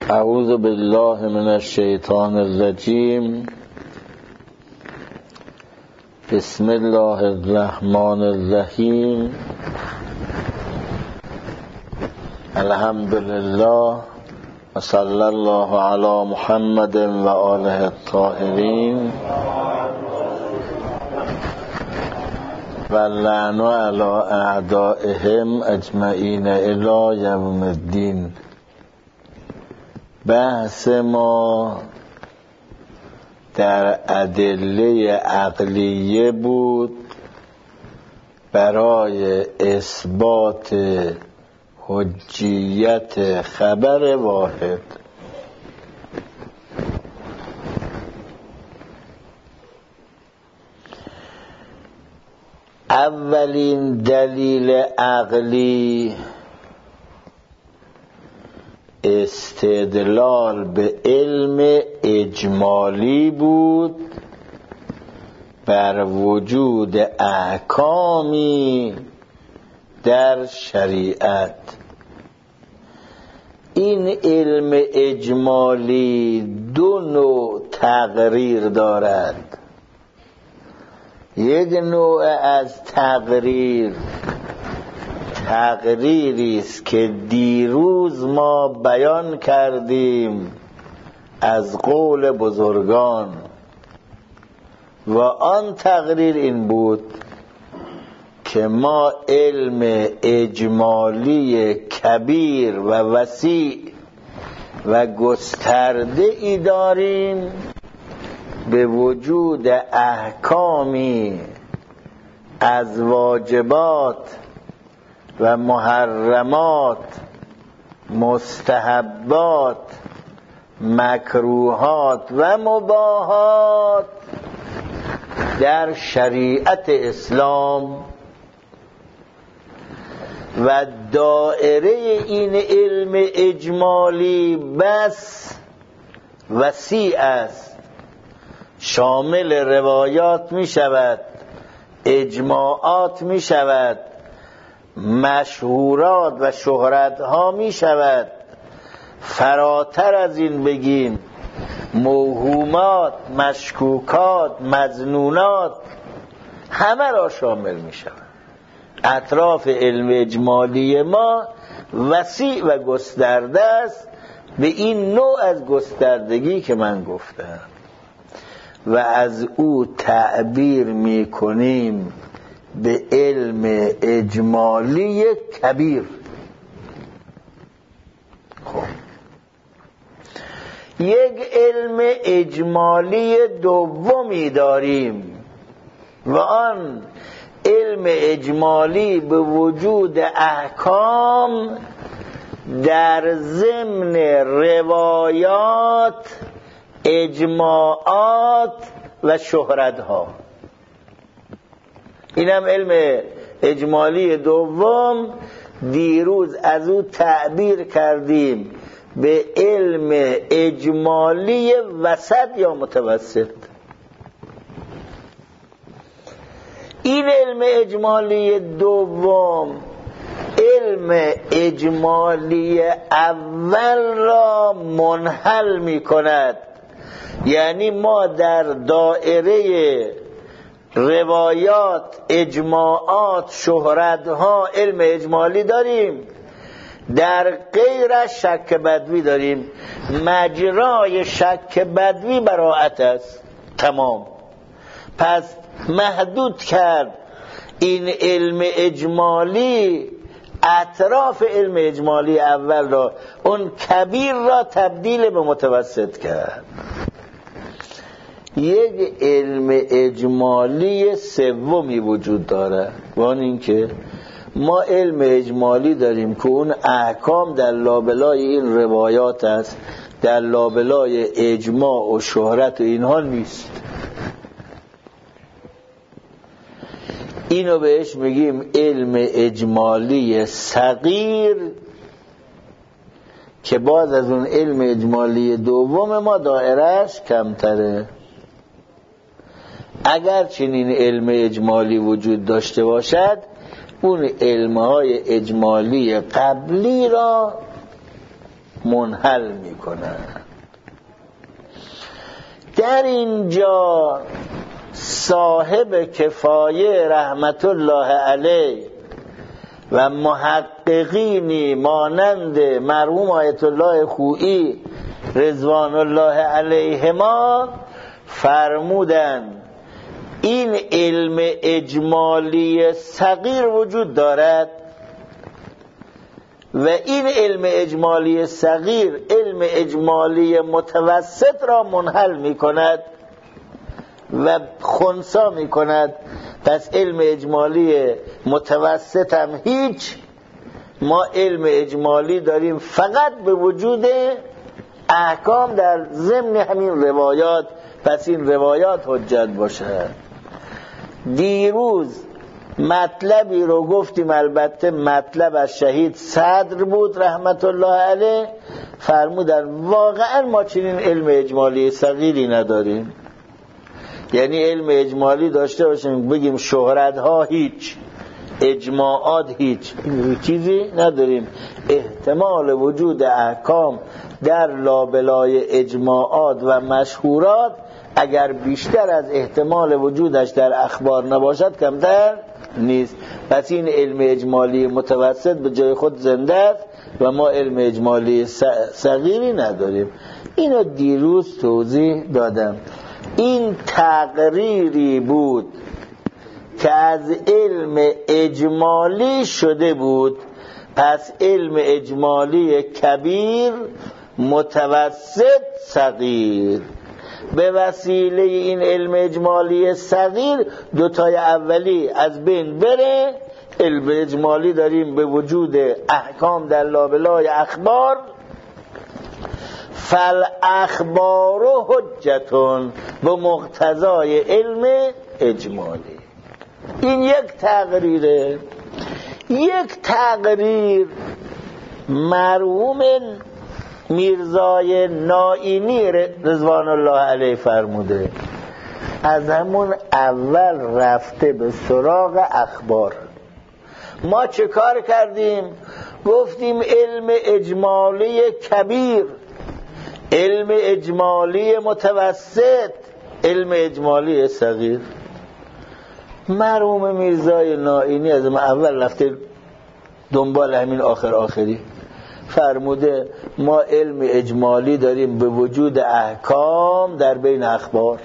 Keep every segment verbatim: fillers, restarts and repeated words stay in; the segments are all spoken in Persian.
اعوذ بالله من الشیطان الرجیم. بسم الله الرحمن الرحیم. الحمد لله و صلی الله علی محمد و آله الطاهرین و لعن علی اعدائهم اجمعین الی یوم الدین. بحث ما در ادله عقلیه بود برای اثبات حجیت خبر واحد. اولین دلیل عقلی استدلال به علم اجمالی بود بر وجود احکامی در شریعت. این علم اجمالی دو نوع تقریر دارد. یک نوع از تقریر تقریری است که دیروز ما بیان کردیم از قول بزرگان و آن تقریر این بود که ما علم اجمالی کبیر و وسیع و گسترده ای داریم به وجود احکامی از واجبات و محرمات، مستحبات، مکروهات و مباحات در شریعت اسلام و دائره این علم اجمالی بس وسیع است، شامل روایات می شود، اجماعات می شود، مشهورات و شهرت ها می شود، فراتر از این بگیم موهومات، مشکوکات، مظنونات، همه را شامل می شود. اطراف علم اجمالی ما وسیع و گسترده است به این نوع از گستردگی که من گفتم و از او تعبیر می کنیم به علم اجمالی کبیر. خب یک علم اجمالی دومی داریم و آن علم اجمالی به وجود احکام در ضمن روایات، اجماعات و شهرت‌ها. اینم علم اجمالی دوم. دیروز از او تعبیر کردیم به علم اجمالی وسط یا متوسط. این علم اجمالی دوم علم اجمالی اول را منحل می کند. یعنی ما در دائره روایات، اجماعات، شهرت‌ها علم اجمالی داریم، در غیر شک بدوی داریم. مجرای شک بدوی براءت است تمام. پس محدود کرد این علم اجمالی اطراف علم اجمالی اول را، اون کبیر را تبدیل به متوسط کرد. یک علم اجمالی سومی وجود داره و آن این که ما علم اجمالی داریم که اون احکام در لابلای این روایات است، در لابلای اجماع و شهرت و اینها نیست. اینو بهش میگیم علم اجمالی صغیر که باز از اون علم اجمالی دوم ما دایرهش کمتره. اگر چنین علم اجمالی وجود داشته باشد، اون علمهای اجمالی قبلی را منحل میکنند. در اینجا صاحب کفایه رحمت الله علیه و محققینی مانند مرحوم آیت الله خویی رضوان الله علیهما فرمودند این علم اجمالی صغیر وجود دارد و این علم اجمالی صغیر علم اجمالی متوسط را منحل می کند و خنثی می کند. پس علم اجمالی متوسط هم هیچ، ما علم اجمالی داریم فقط به وجود احکام در ضمن همین روایات، پس این روایات حجت باشد. دیروز مطلبی رو گفتیم، البته مطلب از شهید صدر بود رحمت الله علیه، فرمودن واقعا ما چنین علم اجمالی صغیری نداریم. یعنی علم اجمالی داشته باشیم بگیم شهرت ها هیچ، اجماعات هیچ، چیزی نداریم. احتمال وجود احکام در لابلای اجماعات و مشهورات اگر بیشتر از احتمال وجودش در اخبار نباشد کمتر نیست. پس این علم اجمالی متوسط به جای خود زنده است و ما علم اجمالی صغیری نداریم. اینو دیروز توضیح دادم. این تقریری بود که از علم اجمالی شده بود. پس علم اجمالی کبیر، متوسط، صغیر. به وسیله این علم اجمالی صغیر دوتای اولی از بین بره، علم اجمالی داریم به وجود احکام در لابلای اخبار. فالاخبار حجتون به مقتضای علم اجمالی. این یک تقریره. یک تقریر مرحوم میرزای نائینی رضوان الله علیه فرموده، از همون اول رفته به سراغ اخبار. ما چه کار کردیم؟ گفتیم علم اجمالی کبیر، علم اجمالی متوسط، علم اجمالی صغیر. مرحوم میرزای نائینی از ما اول رفته دنبال همین آخر آخری، فرموده ما علم اجمالی داریم به وجود احکام در بین اخبار.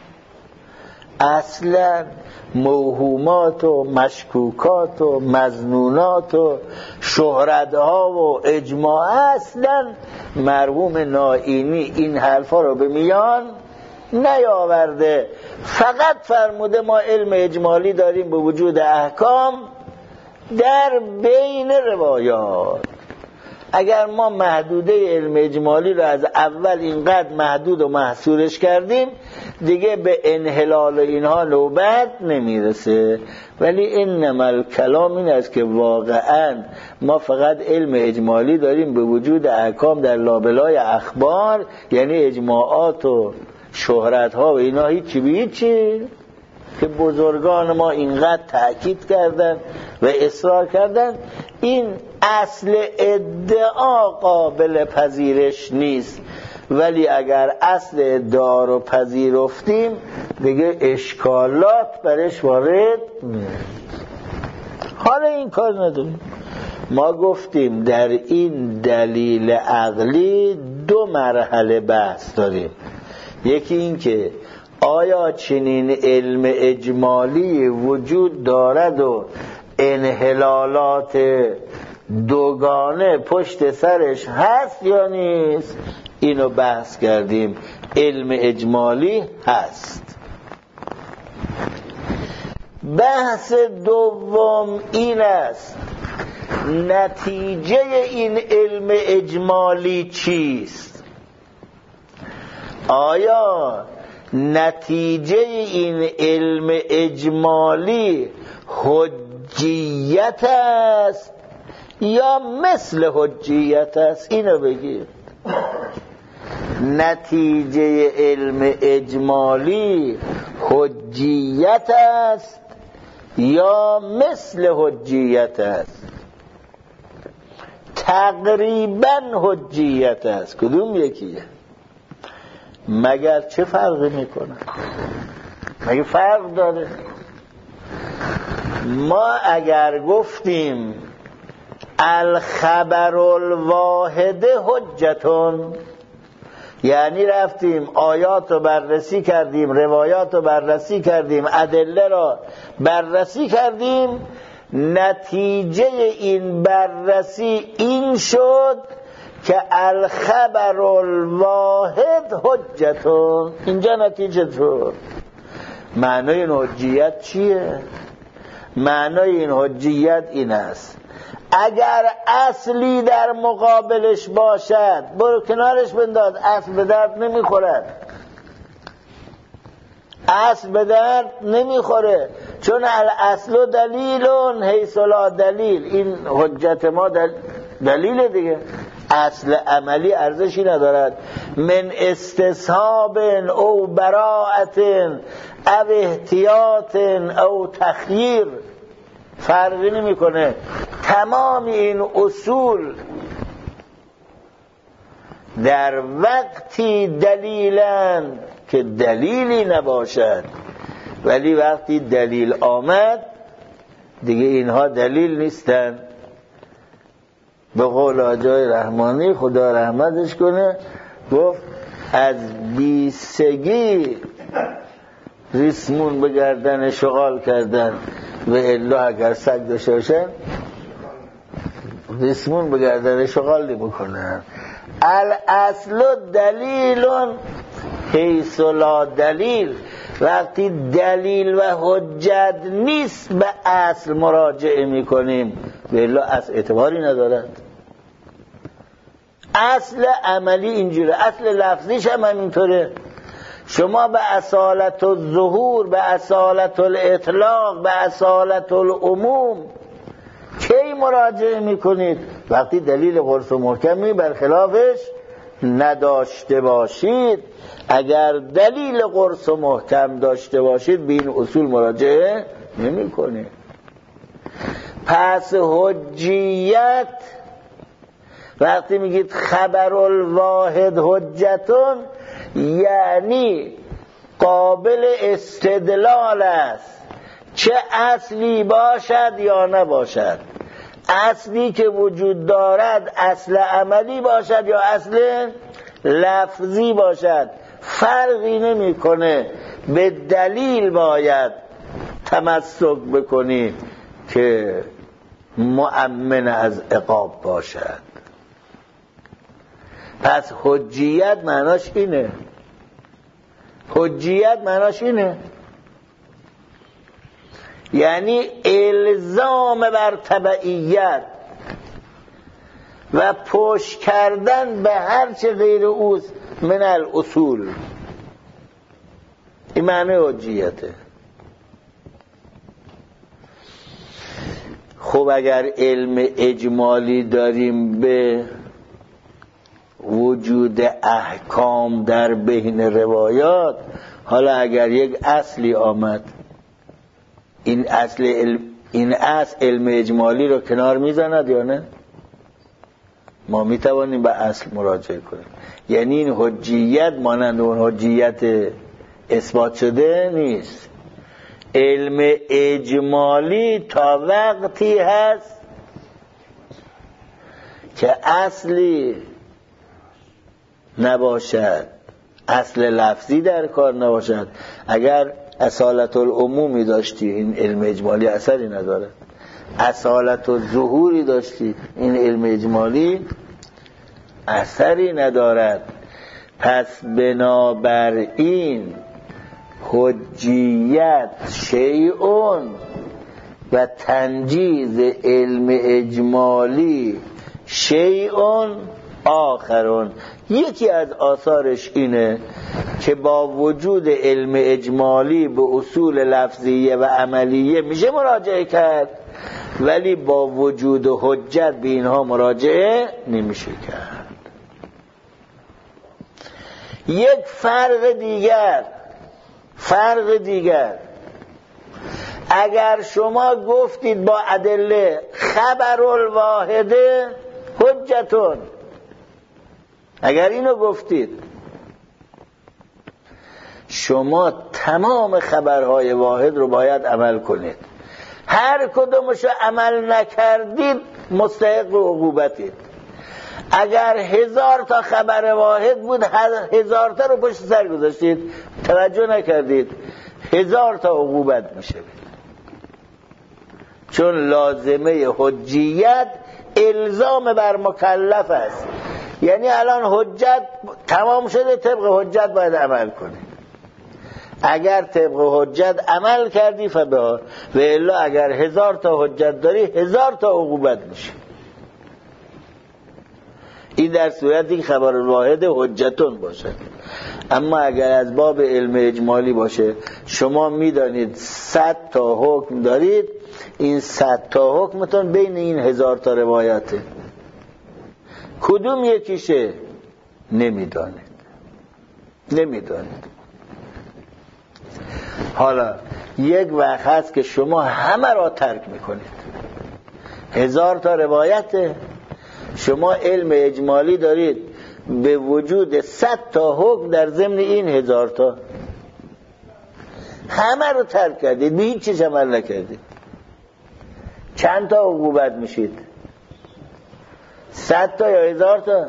اصلا موهومات و مشکوکات و مظنونات و شهرت‌ها و اجماع، اصلا مرحوم نائینی این حرفا رو به میان نیاورده. فقط فرموده ما علم اجمالی داریم به وجود احکام در بین روایات. اگر ما محدوده علم اجمالی رو از اول اینقدر محدود و محصورش کردیم دیگه به انحلال اینها نوبت نمیرسه. ولی انما الکلام این است که واقعا ما فقط علم اجمالی داریم به وجود احکام در لابلای اخبار، یعنی اجماعات و شهرت ها و اینا هیچی به هیچی که بزرگان ما اینقدر تأکید کردن و اصرار کردن. این اصل ادعا قابل پذیرش نیست، ولی اگر اصل ادعا رو پذیرفتیم دیگه اشکالات برش وارد نیست. حالا این کار نداریم. ما گفتیم در این دلیل عقلی دو مرحله بحث داریم. یکی این که آیا چنین علم اجمالی وجود دارد و انحلالات دوگانه پشت سرش هست یا نیست؟ اینو بحث کردیم. علم اجمالی هست. بحث دوم این است نتیجه این علم اجمالی چیست؟ آیا نتیجه این علم اجمالی حجیت است یا مثل حجیت است؟ اینو بگیر. نتیجه علم اجمالی حجیت است یا مثل حجیت است؟ تقریبا حجیت است. کدوم یکیه؟ مگر چه فرقی میکنه؟ مگه فرق داره؟ ما اگر گفتیم الخبر الواحد حجتون، یعنی رفتیم آیات رو بررسی کردیم، روایات رو بررسی کردیم، ادله را بررسی کردیم، نتیجه این بررسی این شد که الخبر الواحد حجتون، اینجا نتیجه شد. معنای این حجیت چیه؟ معنای این حجیت این است اگر اصلی در مقابلش باشد، برو کنارش بنداز، اصل به درد نمیخورد، اصل به درد نمیخوره، چون الاصل دلیلون حیث لا دلیل. این حجت ما دل... دلیل دیگه، اصل عملی ارزشی ندارد. من استصحاب او براءت او احتیاط او تخییر فرقی نمی کنه. تمام این اصول در وقتی دلیلن که دلیلی نباشد، ولی وقتی دلیل آمد دیگه اینها دلیل نیستن. به قول آجای رحمانی خدا رحمتش کنه گفت از بیسگی ریسمون به گردن شغال کردن و الا اگر سگ داشته باشن ریسمون به گردن شغال بکنن. الاصل دلیلون حیث لا دلیل، وقتی دلیل و حجت نیست به اصل مراجعه میکنیم، به الا اصل اعتباری ندارد. اصل عملی اینجوره، اصل لفظیش هم همینطوره. شما به اصالت الظهور، به اصالت الاطلاق، به اصالت العموم کی مراجعه میکنید؟ وقتی دلیل قرص و محکمی برخلافش نداشته باشید. اگر دلیل قرص و محکم داشته باشید به این اصول مراجعه نمی کنید. پس حجیت وقتی میگید خبر الواحد حجتون، یعنی قابل استدلال است، چه اصلی باشد یا نباشد. اصلی که وجود دارد اصل عملی باشد یا اصل لفظی باشد، فرقی نمیکنه. به دلیل باید تمسک بکنی که مؤمن از عقاب باشد. پس حجیت معناش اینه، حجیت معناش اینه یعنی الزام بر تبعیت و پشت کردن به هر چه غیر اوست من الاصول. این معنی حجیته. خب اگر علم اجمالی داریم به وجود احکام در بین روایات، حالا اگر یک اصلی آمد، این اصل علم، این اصل علم اجمالی رو کنار میزند یا نه؟ ما میتوانیم به اصل مراجعه کنیم. یعنی این حجیت مانند اون حجیت اثبات شده نیست. علم اجمالی تا وقتی هست که اصلی نباشد، اصل لفظی در کار نباشد. اگر اصالت العمومی داشتی این علم اجمالی اثری ندارد، اصالت الظهوری داشتی این علم اجمالی اثری ندارد. پس بنابراین حجیت شیئون و تنجیز علم اجمالی شیئون آخرون. یکی از آثارش اینه که با وجود علم اجمالی به اصول لفظیه و عملیه میشه مراجعه کرد، ولی با وجود حجت به اینها مراجعه نمیشه کرد. یک فرق دیگر فرق دیگر اگر شما گفتید با ادله خبر الواحده حجتون. اگر اینو گفتید شما تمام خبرهای واحد رو باید عمل کنید. هر کدومشو عمل نکردید مستحق عقوبتید. اگر هزار تا خبر واحد بود هزار تا رو پشت سر گذاشتید توجه نکردید هزار تا عقوبت میشه. چون لازمه حجیت الزام بر مکلف است. یعنی الان حجت تمام شده، طبق حجت باید عمل کنی. اگر طبق حجت عمل کردی فبها، و الا اگر هزار تا حجت داری هزار تا عقوبت میشه. این در صورتی که خبر واحد حجتون باشه. اما اگر از باب علم اجمالی باشه، شما میدانید صد تا حکم دارید، این صد تا حکمتون بین این هزار تا روایته، کدوم یکیشه نمیدانید نمیدانید حالا یک وقت هست که شما همه را ترک میکنید، هزار تا روایته، شما علم اجمالی دارید به وجود صد تا حکم در ضمن این هزار تا، همه رو ترک کردید، به هیچ چیز عمل نکردید. چند تا عقوبت میشید؟ صد تا یا هزار تا؟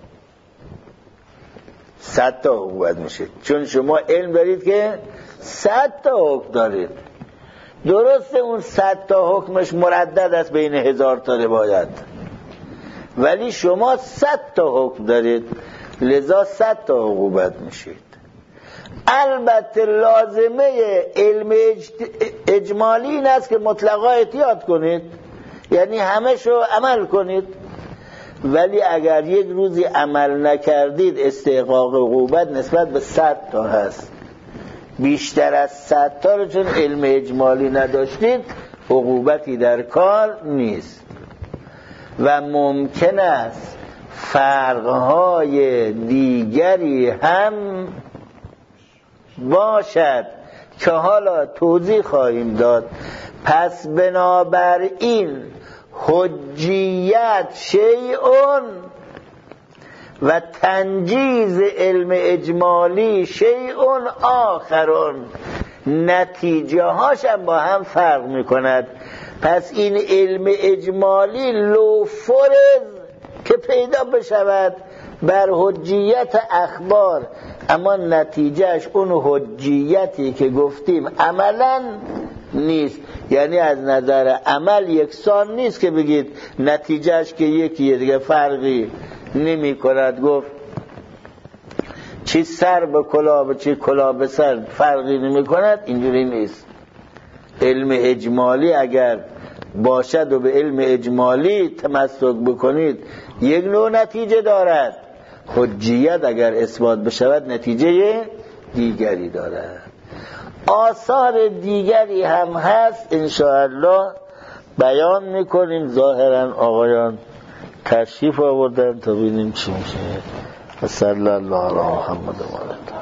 صد تا عقوبت میشید، چون شما علم دارید که صد تا حکم دارید. درسته اون صد تا حکمش مردد است بین هزار تا روایت، ولی شما صد تا حکم دارید، لذا صد تا عقوبت میشید. البته لازمه علم اجمالی این است که مطلقا احتیاط کنید، یعنی همه شو عمل کنید، ولی اگر یک روزی عمل نکردید استحقاق عقوبت نسبت به صد تا هست. بیشتر از صد تا رو چون علم اجمالی نداشتید عقوبتی در کار نیست. و ممکن است فرقهای دیگری هم باشد که حالا توضیح خواهیم داد. پس بنابراین حجیت شیئون و تنجیز علم اجمالی شیئون آخرون، نتیجه هاشم با هم فرق می کند. پس این علم اجمالی لو فرض که پیدا بشود بر حجیت اخبار، اما نتیجهش اون حجیتی که گفتیم عملا نیست. یعنی از نظر عمل یکسان نیست که بگید نتیجهش که یکیه دیگه فرقی نمی کند. گفت چی سر به کلاه و چی کلاه به سر فرقی نمی کند، اینجوری نیست. علم اجمالی اگر باشد و به علم اجمالی تمسک بکنید یک نوع نتیجه دارد، حجیت اگر اثبات بشود نتیجه دیگری دارد. آثار دیگری هم هست انشاءالله بیان میکنیم. ظاهرا آقایان تشریف آوردن تا ببینیم چی میشه. صلی الله علی محمد و آله.